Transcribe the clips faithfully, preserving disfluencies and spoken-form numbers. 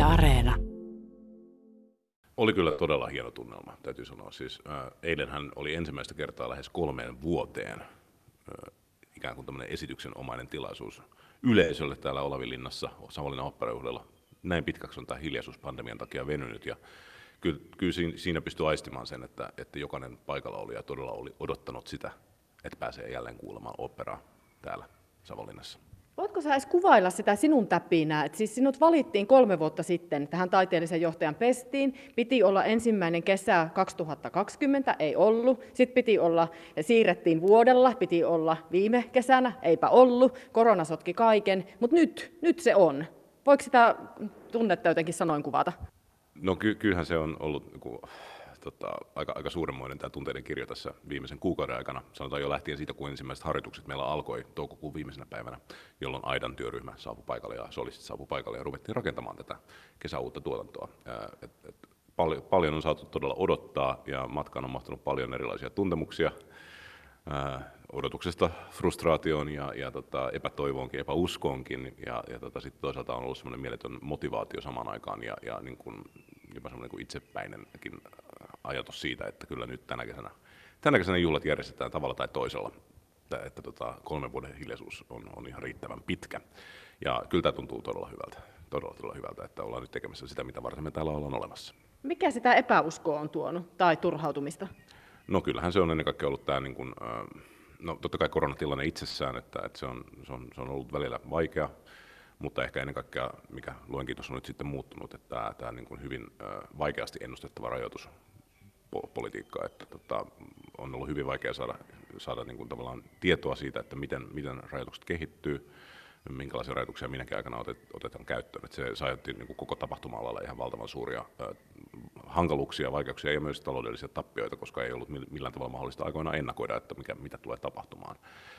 Areena. Oli kyllä todella hieno tunnelma, täytyy sanoa. Siis, ää, eilenhän oli ensimmäistä kertaa lähes kolmeen vuoteen ää, ikään kuin tämmöinen esityksenomainen tilaisuus yleisölle täällä Olavinlinnassa, Savonlinnan oopperajuhlilla. Näin pitkäksi on tämä hiljaisuus pandemian takia venynyt, ja kyllä, kyllä siinä pystyy aistimaan sen, että, että jokainen paikalla oli ja todella oli odottanut sitä, että pääsee jälleen kuulemaan oopperaa täällä Savonlinnassa. Voitko sä edes kuvailla sitä sinun täpinää? Et siis sinut valittiin kolme vuotta sitten tähän taiteellisen johtajan pestiin. Piti olla ensimmäinen kesä kaksituhattakaksikymmentä, ei ollut. Sitten piti olla, ja siirrettiin vuodella, piti olla viime kesänä, eipä ollut. Korona sotki kaiken, mutta nyt, nyt se on. Voiko sitä tunnetta jotenkin sanoin kuvata? No ky- kyllähän se on ollut niin Tota, aika, aika suuremmoinen tämä tunteiden kirjo tässä viimeisen kuukauden aikana. Sanotaan jo lähtien siitä, kun ensimmäiset harjoitukset meillä alkoi toukokuun viimeisenä päivänä, jolloin Aidan työryhmä saapui paikalle ja solistit saapui paikalle ja ruvettiin rakentamaan tätä kesäuutta tuotantoa. Ää, et, et, paljon, paljon on saatu todella odottaa ja matkaan on mahtunut paljon erilaisia tuntemuksia. Ää, odotuksesta frustraatioon ja, ja tota, epätoivoonkin, epäuskoonkin ja, ja tota, sitten toisaalta on ollut semmoinen mieletön motivaatio samaan aikaan ja, ja niin kuin, jopa semmoinen niin itsepäinenkin ajatus siitä, että kyllä nyt tänä kesänä, tänä kesänä juhlat järjestetään tavalla tai toisella, että, että tota, kolmen vuoden hiljaisuus on, on ihan riittävän pitkä. Ja kyllä tämä tuntuu todella hyvältä, todella, todella hyvältä, että ollaan nyt tekemässä sitä, mitä varten me täällä ollaan olemassa. Mikä sitä epäuskoa on tuonut tai turhautumista? No kyllähän se on ennen kaikkea ollut tämä, niin kuin, no totta kai koronatilanne itsessään, että, että se, on, se, on, se on ollut välillä vaikea, mutta ehkä ennen kaikkea, mikä luen kiitos on nyt sitten muuttunut, että tämä, tämä niin kuin hyvin vaikeasti ennustettava rajoituspolitiikka, että tota, on ollut hyvin vaikea saada, saada niin kuin tavallaan tietoa siitä, että miten, miten rajoitukset kehittyy, minkälaisia rajoituksia minäkin aikana otet, otetaan käyttöön. Että se saajoitti niin kuin koko tapahtuma-alalla ihan valtavan suuria äh, hankaluuksia, vaikeuksia ja myös taloudellisia tappioita, koska ei ollut millään tavalla mahdollista aikoinaan ennakoida, että mikä, mitä tulee tapahtumaan.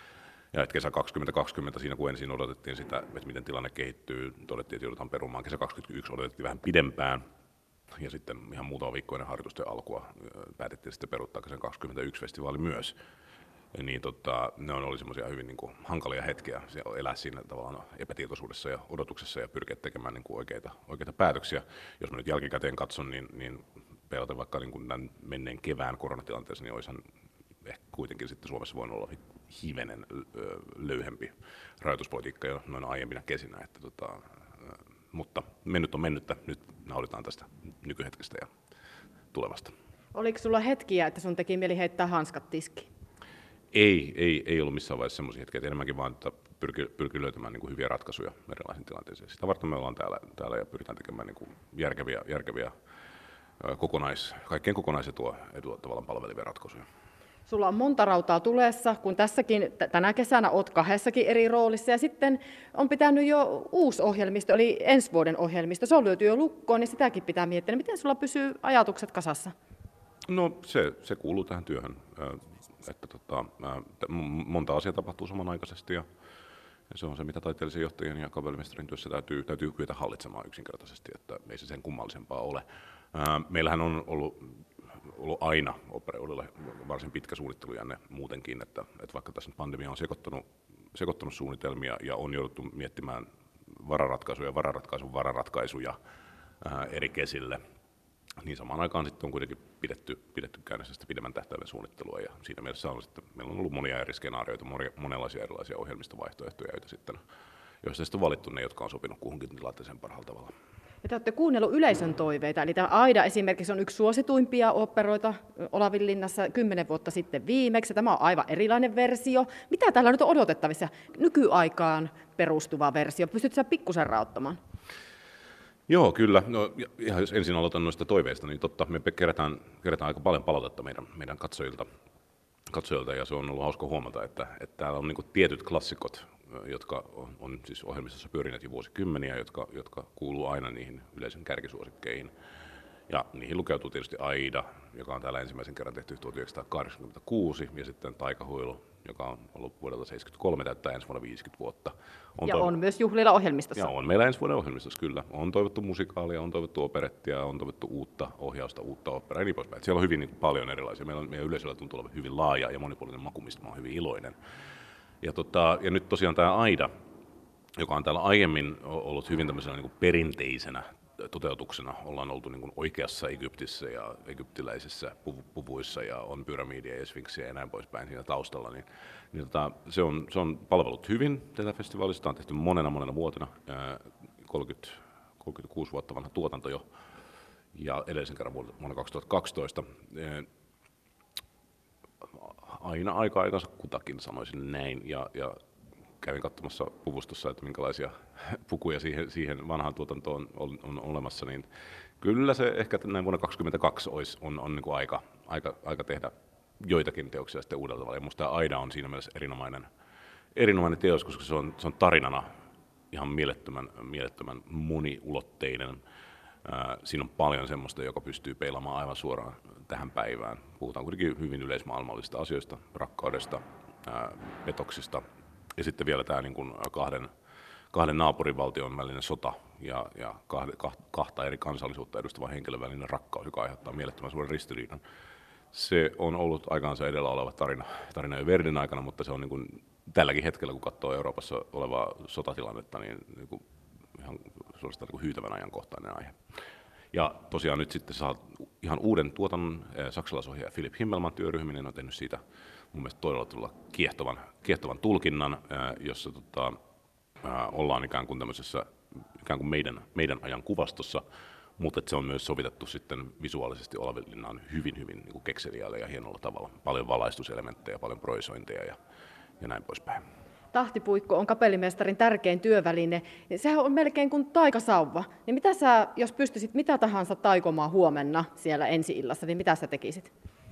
Ja että kesä kaksituhattakaksikymmentä, siinä kun ensin odotettiin sitä, että miten tilanne kehittyy, todettiin, että joudutaan perumaan. Kesä kaksituhattakaksikymmentäyksi odotettiin vähän pidempään, ja sitten ihan muutama viikko ennen harjoitusten alkua päätettiin sitten peruuttaa kesän kaksikymmentäyksi festivaali myös. Ja niin, tota, ne on oli semmoisia hyvin niin kuin, hankalia hetkiä elää siinä tavallaan epätietoisuudessa ja odotuksessa ja pyrkiä tekemään niin kuin, oikeita, oikeita päätöksiä. Jos mä nyt jälkikäteen katson, niin, niin peilaten vaikka niin kuin tämän menneen kevään koronatilanteessa, niin olisihan ehkä kuitenkin sitten Suomessa voinut olla hivenen löyhempi rajoituspolitiikka jo noin aiempina kesinä. Että, tota, mutta mennyt on mennyttä, nyt nauditaan tästä nykyhetkestä ja tulevasta. Oliko sulla hetkiä, että sun teki mieli heittää hanskat tiskiin? Ei, ei, ei ollut missään vaiheessa semmoisia hetkiä, enemmänkin vaan, että pyrkii, pyrkii löytämään niin kuin hyviä ratkaisuja erilaisiin tilanteisiin. Sitä varten me ollaan täällä, täällä ja pyritään tekemään niin kuin järkeviä, järkeviä kokonais, kaikkien kokonaisetua etua tavallaan palvelivia ratkaisuja. Sulla on monta rautaa tulessa, kun tässäkin tänä kesänä olet kahdessakin eri roolissa, ja sitten on pitänyt jo uusi ohjelmisto, eli ensi vuoden ohjelmisto. Se on löyty jo lukkoon, niin sitäkin pitää miettiä. Miten sulla pysyy ajatukset kasassa? No se, se kuuluu tähän työhön, että tota, monta asiaa tapahtuu samanaikaisesti, ja se on se, mitä taiteellisen johtajien ja kapellimestarin työssä täytyy, täytyy kyetä hallitsemaan yksinkertaisesti, että ei se sen kummallisempaa ole. Meillähän on ollut ollut aina oopperajuhlilla varsin pitkä suunnittelujänne muutenkin, että, että vaikka tässä pandemia on sekoittanut, sekoittanut suunnitelmia ja on jouduttu miettimään vararatkaisuja, vararatkaisun vararatkaisuja ää, eri kesille, niin samaan aikaan sitten on kuitenkin pidetty, pidetty käynnissä sitä pidemmän tähtäimen suunnittelua ja siinä mielessä on sitten, meillä on ollut monia eri skenaarioita, monenlaisia erilaisia ohjelmistovaihtoehtoja, joita sitten, joista sitten on valittu ne, jotka on sopinut kuhunkin tilanteeseen parhaalla tavalla. Ja te olette kuunnellut yleisön toiveita, eli tämä Aida esimerkiksi on yksi suosituimpia oopperoita Olavinlinnassa kymmenen vuotta sitten viimeksi. Tämä on aivan erilainen versio. Mitä täällä nyt on odotettavissa? Nykyaikaan perustuva versio. Pystytkö sä pikkusen rauttamaan? Joo, kyllä. No, ihan jos ensin aloitan noista toiveista, niin totta, me kerätään, kerätään aika paljon palautetta meidän, meidän katsojilta, katsojilta, ja se on ollut hauska huomata, että, että täällä on niin kuin tietyt klassikot, jotka on, on siis ohjelmistossa pyörineet jo vuosikymmeniä, jotka, jotka kuuluu aina niihin yleisön kärkisuosikkeihin. Ja niihin lukeutuu tietysti Aida, joka on täällä ensimmäisen kerran tehty tuhatyhdeksänsataakahdeksankymmentäkuusi, ja sitten Taikahuilu, joka on ollut vuodelta seitsemänkymmentäkolme, täyttää ensi vuonna viisikymmentä vuotta. On ja toivottu, on myös juhlilla ohjelmistossa. Ja on meillä ensi vuoden ohjelmistossa, kyllä. On toivottu musikaalia, on toivottu operettia, on toivottu uutta ohjausta, uutta operaa ja niin poispäin. Siellä on hyvin niin paljon erilaisia. Meillä on, meidän yleisöllä tuntuu olevan hyvin laaja ja monipuolinen maku, mistä mä oon hyvin iloinen. Ja, tota, ja nyt tosiaan tämä Aida, joka on täällä aiemmin ollut hyvin tämmöisenä niin kuin perinteisenä toteutuksena ollaan oltu niin kuin oikeassa Egyptissä ja egyptiläisissä puvuissa ja on pyramidia ja sfinksiä ja näin poispäin siinä taustalla, niin, niin tota, se, on, se on palvellut hyvin tätä festivaalista, on tehty monena monena vuotena, kolmekymmentä, kolmekymmentäkuusi vuotta vanha tuotanto jo, ja edellisen kerran vuonna kaksituhattakaksitoista. Aina aika aikansa kutakin, sanoisin näin, ja, ja kävin katsomassa puvustossa, että minkälaisia pukuja siihen, siihen vanhaan tuotantoon on, on olemassa, niin kyllä se ehkä näin vuonna kaksituhattakaksikymmentäkaksi olisi, on, on niin kuin aika, aika, aika tehdä joitakin teoksia sitten uudella tavalla. Ja minusta tämä Aida on siinä mielessä erinomainen, erinomainen teos, koska se on, se on tarinana ihan mielettömän, mielettömän moniulotteinen. Ää, siinä on paljon semmoista, joka pystyy peilaamaan aivan suoraan tähän päivään. Puhutaan kuitenkin hyvin yleismaailmallisista asioista, rakkaudesta, ää, petoksista. Ja sitten vielä tämä niin kuin kahden, kahden naapurivaltion välinen sota ja, ja kahde, kahta eri kansallisuutta edustava henkilön välinen rakkaus, joka aiheuttaa mielettömän suuren ristiriidan. Se on ollut aikaansa edellä oleva tarina, tarina jo Verdin aikana, mutta se on niin kuin tälläkin hetkellä, kun katsoo Euroopassa olevaa sotatilannetta, niin, niin kuin ihan suorastaan niin kuin hyytävän ajankohtainen aihe. Ja tosiaan nyt sitten saa ihan uuden tuotannon, saksalaisohjaaja Philipp Himmelmann työryhminen on tehnyt siitä mun mielestä todella kiehtovan, kiehtovan tulkinnan, jossa tota, ollaan ikään kuin tämmöisessä ikään kuin meidän, meidän ajan kuvastossa, mutta se on myös sovitettu sitten visuaalisesti Olavinlinnaan hyvin, hyvin niin kuin kekseliäällä ja hienolla tavalla. Paljon valaistuselementtejä, paljon projisointeja ja, ja näin poispäin. Tahtipuikko on kapellimestarin tärkein työväline, niin sehän on melkein kuin taikasauva. Niin mitä sä, jos pystyisit mitä tahansa taikomaan huomenna siellä ensi-illassa, niin mitä sä tekisit?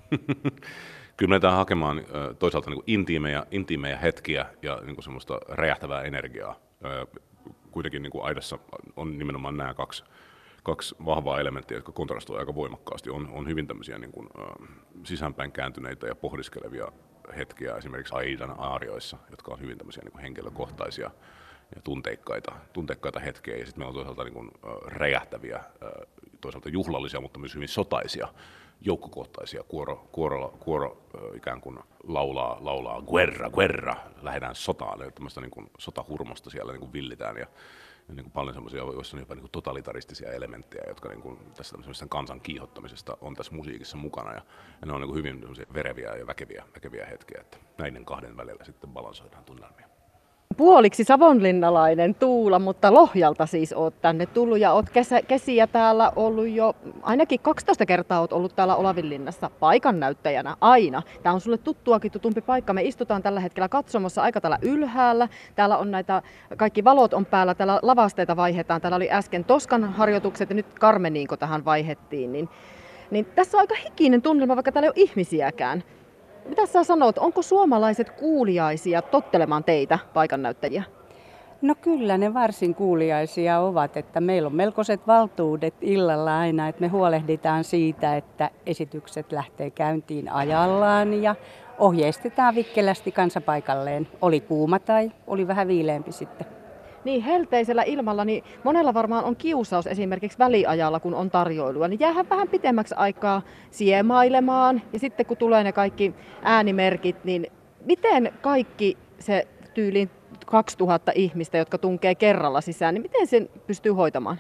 Kyllä me lähdetään hakemaan toisaalta niin kuin intiimejä, intiimejä hetkiä ja niin kuin semmoista räjähtävää energiaa. Kuitenkin niin kuin Aidassa on nimenomaan nämä kaksi, kaksi vahvaa elementtiä, jotka kontrastoivat aika voimakkaasti. On, on hyvin tämmöisiä niin kuin, sisäänpäin kääntyneitä ja pohdiskelevia hetkiä esimerkiksi Aidan aarioissa, jotka on hyvin tämmöisiä niin kuin henkilökohtaisia ja tunteikkaita, tunteikkaita hetkiä. Ja sitten meillä on toisaalta niin kuin räjähtäviä, toisaalta juhlallisia, mutta myös hyvin sotaisia, joukkokohtaisia. Kuoro, kuoro, kuoro ikään kuin laulaa, laulaa guerra, guerra, lähdetään sotaan. Ja tämmöistä niin kuin sotahurmosta siellä niin kuin villitään. Ja, ja niin kuin paljon semmoisia, joissa on jopa niin kuin totalitaristisia elementtejä, jotka niin kuin tässä kansan kiihottamisesta on tässä musiikissa mukana. Ja, ja ne on niin kuin hyvin vereviä ja väkeviä, väkeviä hetkiä, että näiden kahden välillä sitten balansoidaan tunnelmia. Puoliksi savonlinnalainen Tuula, mutta Lohjalta siis oot tänne tullut ja oot kesä, kesiä täällä ollut jo, ainakin kaksitoista kertaa oot ollut täällä Olavinlinnassa paikannäyttäjänä aina. Tämä on sulle tuttuakin tutumpi paikka. Me istutaan tällä hetkellä katsomossa aika täällä ylhäällä. Täällä on näitä, kaikki valot on päällä, täällä lavasteita vaihetaan. Täällä oli äsken Toskan harjoitukset ja nyt Carmeniinko tähän vaihettiin. Niin, niin tässä on aika hikinen tunnelma, vaikka täällä ei ole ihmisiäkään. Mitä sä sanot, onko suomalaiset kuuliaisia tottelemaan teitä, paikannäyttäjiä? No kyllä ne varsin kuuliaisia ovat, että meillä on melkoiset valtuudet illalla aina, että me huolehditaan siitä, että esitykset lähtee käyntiin ajallaan ja ohjeistetaan vikkelästi kansapaikalleen. Oli kuuma tai oli vähän viileämpi sitten. Niin, helteisellä ilmalla, niin monella varmaan on kiusaus esimerkiksi väliajalla, kun on tarjoilua, niin jäähän vähän pitemmäksi aikaa siemailemaan. Ja sitten kun tulee ne kaikki äänimerkit, niin miten kaikki se tyyliin kaksituhatta ihmistä, jotka tunkee kerralla sisään, niin miten sen pystyy hoitamaan?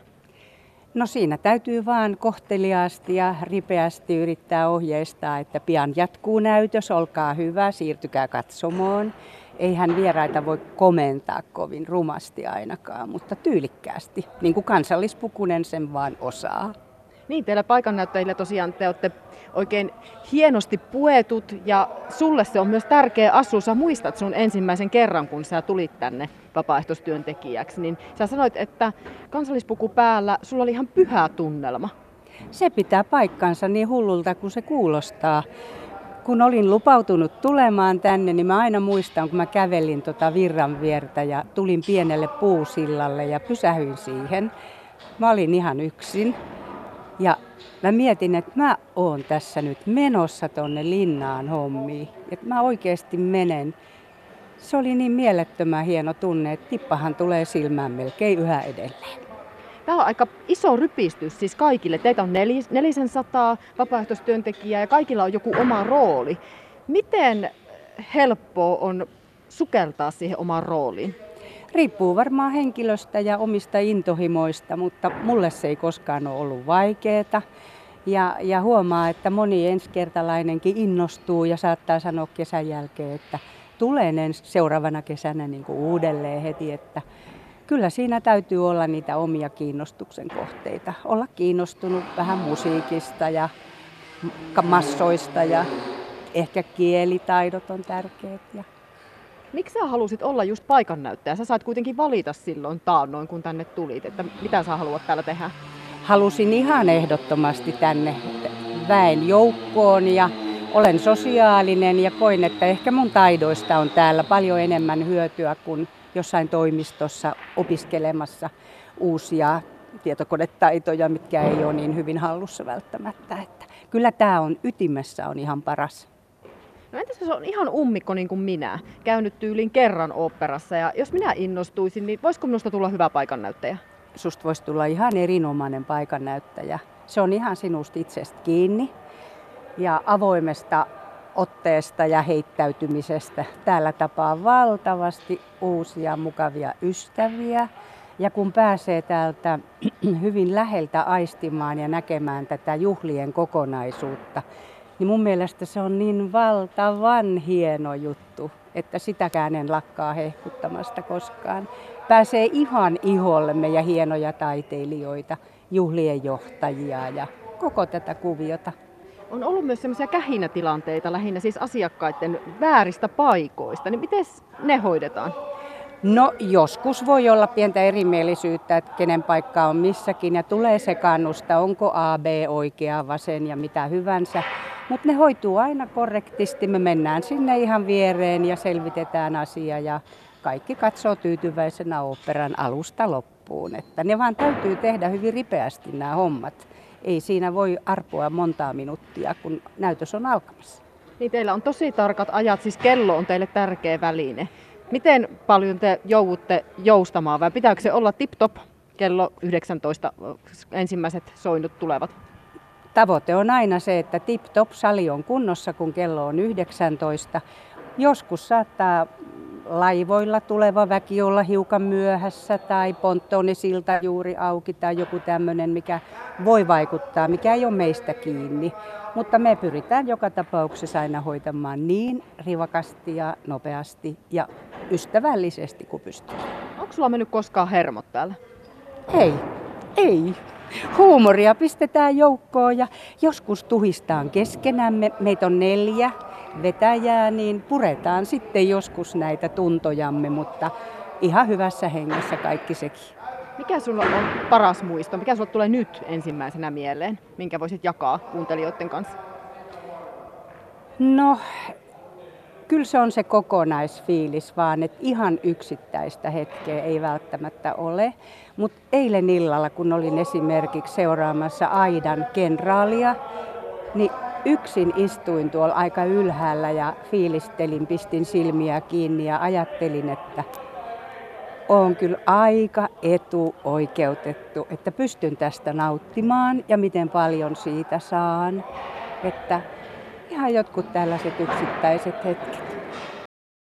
No siinä täytyy vaan kohteliaasti ja ripeästi yrittää ohjeistaa, että pian jatkuu näytös, olkaa hyvä, siirtykää katsomoon. Eihän vieraita voi komentaa kovin rumasti ainakaan, mutta tyylikkäästi, niin kuin Kansallispukunen sen vaan osaa. Niin, teillä paikannäyttäjillä tosiaan te olette oikein hienosti puetut ja sulle se on myös tärkeä asu. Sä muistat sun ensimmäisen kerran, kun sä tulit tänne vapaaehtoistyöntekijäksi, niin sä sanoit, että Kansallispuku päällä sulla oli ihan pyhä tunnelma. Se pitää paikkansa niin hullulta kuin se kuulostaa. Kun olin lupautunut tulemaan tänne, niin mä aina muistan, kun mä kävelin tota virran viertä ja tulin pienelle puusillalle ja pysähyin siihen. Mä olin ihan yksin ja mä mietin, että mä oon tässä nyt menossa tonne linnaan hommiin. Että mä oikeasti menen. Se oli niin mielettömän hieno tunne, että tippahan tulee silmään melkein yhä edelleen. Tämä on aika iso rypistys siis kaikille. Teitä on nelis, nelisen sataa vapaaehtoistyöntekijää ja kaikilla on joku oma rooli. Miten helppoa on sukeltaa siihen omaan rooliin? riippuu varmaan henkilöstä ja omista intohimoista, mutta mulle se ei koskaan ole ollut vaikeaa. Ja, ja huomaa, että moni ensikertalainenkin innostuu ja saattaa sanoa kesän jälkeen, että tulen ensi seuraavana kesänä niin kuin uudelleen heti, että kyllä siinä täytyy olla niitä omia kiinnostuksen kohteita. Olla kiinnostunut vähän musiikista ja massoista ja ehkä kielitaidot on tärkeät. Ja miksi sä halusit olla just paikannäyttäjä? Sä sait kuitenkin valita silloin taannoin, kun tänne tulit, että mitä sä haluat täällä tehdä? Halusin ihan ehdottomasti tänne väen joukkoon ja olen sosiaalinen ja koin, että ehkä mun taidoista on täällä paljon enemmän hyötyä kuin jossain toimistossa opiskelemassa uusia tietokonetaitoja, mitkä ei ole niin hyvin hallussa välttämättä. Että kyllä tämä on ytimessä on ihan paras. No entäs jos on ihan ummikko niin kuin minä, käynyt tyyliin kerran oopperassa ja jos minä innostuisin, niin voisiko minusta tulla hyvä paikannäyttäjä? Susta voisi tulla ihan erinomainen paikannäyttäjä. Se on ihan sinusta itsestä kiinni ja avoimesta otteesta ja heittäytymisestä. Täällä tapaa valtavasti uusia mukavia ystäviä. Ja kun pääsee täältä hyvin läheltä aistimaan ja näkemään tätä juhlien kokonaisuutta, niin mun mielestä se on niin valtavan hieno juttu, että sitäkään en lakkaa hehkuttamasta koskaan. Pääsee ihan iholle meidän hienoja taiteilijoita, juhlien johtajia ja koko tätä kuviota. On ollut myös sellaisia kähinätilanteita, lähinnä siis asiakkaiden vääristä paikoista, niin miten ne hoidetaan? No joskus voi olla pientä erimielisyyttä, että kenen paikka on missäkin ja tulee sekaannusta, onko A, B oikea, vasen ja mitä hyvänsä. Mutta ne hoituu aina korrektisti, me mennään sinne ihan viereen ja selvitetään asia ja kaikki katsoo tyytyväisenä oopperan alusta loppuun. Että ne vaan täytyy tehdä hyvin ripeästi nämä hommat. Ei siinä voi arpoa montaa minuuttia, kun näytös on alkamassa. Niin teillä on tosi tarkat ajat, siis kello on teille tärkeä väline. Miten paljon te joudutte joustamaan vai pitääkö se olla tip-top kello yhdeksäntoista ensimmäiset soinnut tulevat? Tavoite on aina se, että tip-top sali on kunnossa, kun kello on yhdeksäntoista. Joskus saattaa laivoilla tuleva väki olla hiukan myöhässä tai ponttonisilta juuri auki tai joku tämmöinen, mikä voi vaikuttaa, mikä ei ole meistä kiinni. Mutta me pyritään joka tapauksessa aina hoitamaan niin rivakasti ja nopeasti ja ystävällisesti kuin pystyy. Onko sulla mennyt koskaan hermot täällä? Ei, ei. Huumoria pistetään joukkoon ja joskus tuhistaan keskenämme. Meitä on neljä vetäjää, niin puretaan sitten joskus näitä tuntojamme, mutta ihan hyvässä hengessä kaikki sekin. Mikä sulla on paras muisto? Mikä sulla tulee nyt ensimmäisenä mieleen, minkä voisit jakaa kuuntelijoiden kanssa? No, kyllä se on se kokonaisfiilis vaan, että ihan yksittäistä hetkeä ei välttämättä ole. Mutta eilen illalla, kun olin esimerkiksi seuraamassa Aidan kenraalia, niin yksin istuin tuolla aika ylhäällä ja fiilistelin, pistin silmiä kiinni ja ajattelin, että on kyllä aika etuoikeutettu, että pystyn tästä nauttimaan ja miten paljon siitä saan. Että ihan jotkut tällaiset yksittäiset hetket.